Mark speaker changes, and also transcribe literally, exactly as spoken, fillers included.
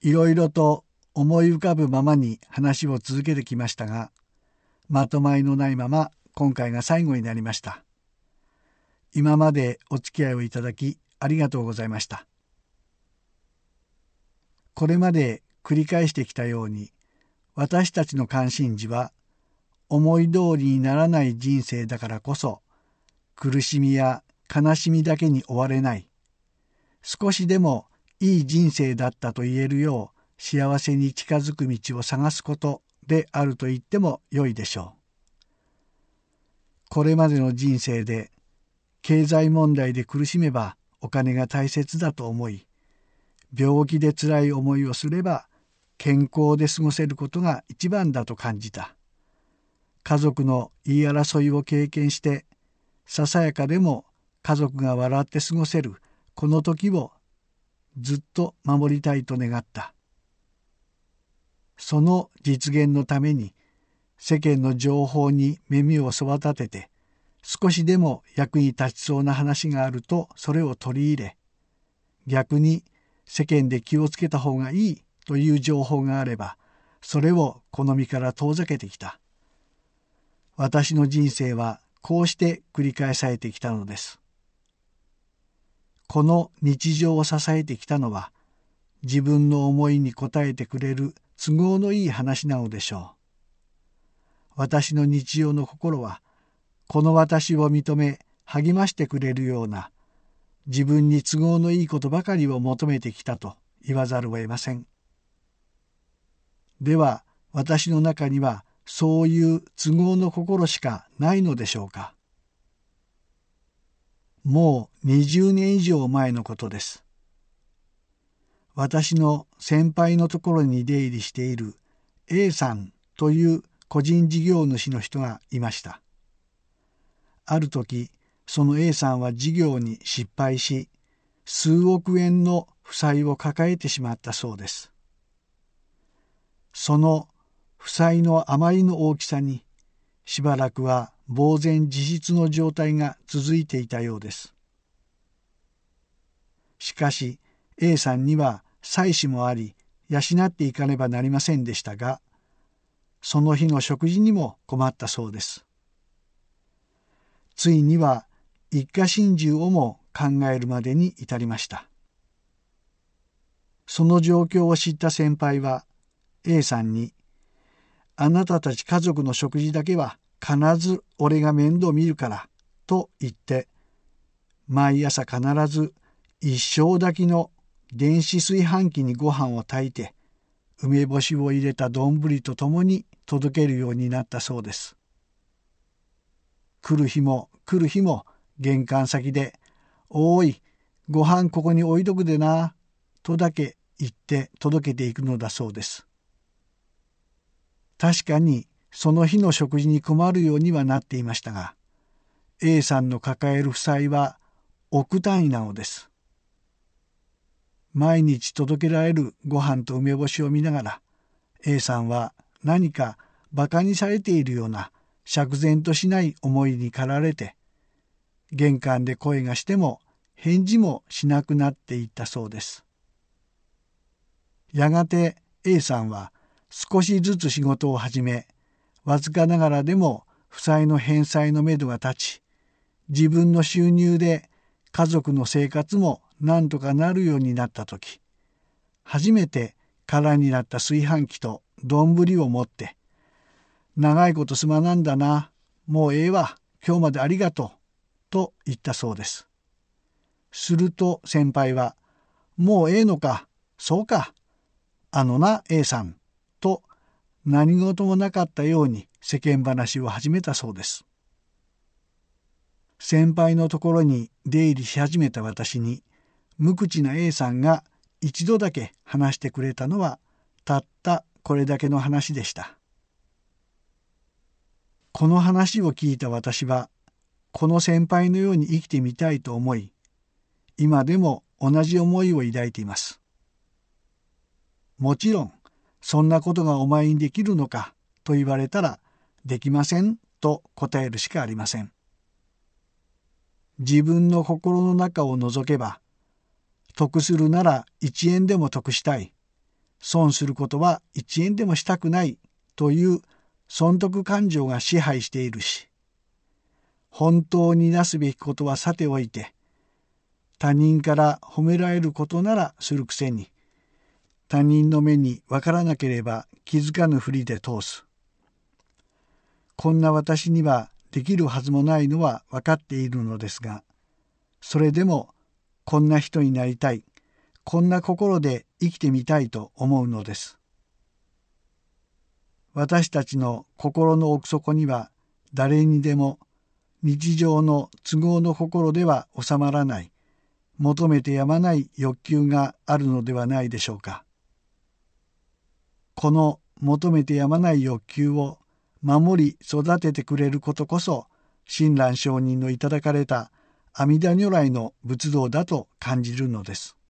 Speaker 1: いろいろと思い浮かぶままに話を続けてきましたが、まとまりのないまま今回が最後になりました。今までお付き合いをいただきありがとうございました。これまで繰り返してきたように、私たちの関心事は思い通りにならない人生だからこそ、苦しみや悲しみだけに終われない、少しでもいい人生だったと言えるよう幸せに近づく道を探すことであると言ってもよいでしょう。これまでの人生で経済問題で苦しめばお金が大切だと思い、病気でつらい思いをすれば健康で過ごせることが一番だと感じた。家族の言い争いを経験して、ささやかでも家族が笑って過ごせるこの時をずっと守りたいと願った。その実現のために世間の情報に耳をそば立てて、少しでも役に立ちそうな話があるとそれを取り入れ、逆に世間で気をつけた方がいいという情報があれば、それを好みから遠ざけてきた。私の人生はこうして繰り返されてきたのです。この日常を支えてきたのは、自分の思いに応えてくれる都合のいい話なのでしょう。私の日常の心は、この私を認め励ましてくれるような、自分に都合のいいことばかりを求めてきたと言わざるを得ません。では、私の中にはそういう都合の心しかないのでしょうか。もうにじゅうねん以上前のことです。私の先輩のところに出入りしている A さんという個人事業主の人がいました。ある時、その A さんは事業に失敗し、数億円の負債を抱えてしまったそうです。その負債のあまりの大きさに、しばらくは呆然自失の状態が続いていたようです。しかし A さんには妻子もあり、養っていかねばなりませんでしたが、その日の食事にも困ったそうです。ついには一家心中をも考えるまでに至りました。その状況を知った先輩は A さんに、あなたたち家族の食事だけは必ず俺が面倒見るからと言って、毎朝必ず一升炊きの電子炊飯器にご飯を炊いて、梅干しを入れた丼とともに届けるようになったそうです。来る日も来る日も玄関先で、おーい、ご飯ここに置いとくでな、とだけ言って届けていくのだそうです。確かにその日の食事に困るようにはなっていましたが、A さんの抱える負債は億単位なのです。毎日届けられるご飯と梅干しを見ながら、A さんは何か馬鹿にされているような釈然としない思いに駆られて、玄関で声がしても返事もしなくなっていったそうです。やがて A さんは少しずつ仕事を始め、わずかながらでも負債の返済のめどが立ち、自分の収入で家族の生活も何とかなるようになったとき、初めて空になった炊飯器と丼を持って、長いことすまなんだな、もうええわ、今日までありがとう、と言ったそうです。すると先輩は、もうええのか、そうか、あのな A さん、と何事もなかったように世間話を始めたそうです。先輩のところに出入りし始めた私に、無口な A さんが一度だけ話してくれたのは、たったこれだけの話でした。この話を聞いた私は、この先輩のように生きてみたいと思い、今でも同じ思いを抱いています。もちろん、そんなことがお前にできるのかと言われたら、できませんと答えるしかありません。自分の心の中を覗けば、得するなら一円でも得したい。 損することは一円でもしたくないという損得感情が支配しているし、本当になすべきことはさておいて、他人から褒められることならするくせに、他人の目にわからなければ気づかぬふりで通す。こんな私にはできるはずもないのは分かっているのですが、それでもこんな人になりたい、こんな心で生きてみたいと思うのです。私たちの心の奥底には誰にでも日常の都合の心では収まらない求めてやまない欲求があるのではないでしょうか。この求めてやまない欲求を守り育ててくれることこそ親鸞上人のいただかれた阿弥陀如来の仏道だと感じるのです。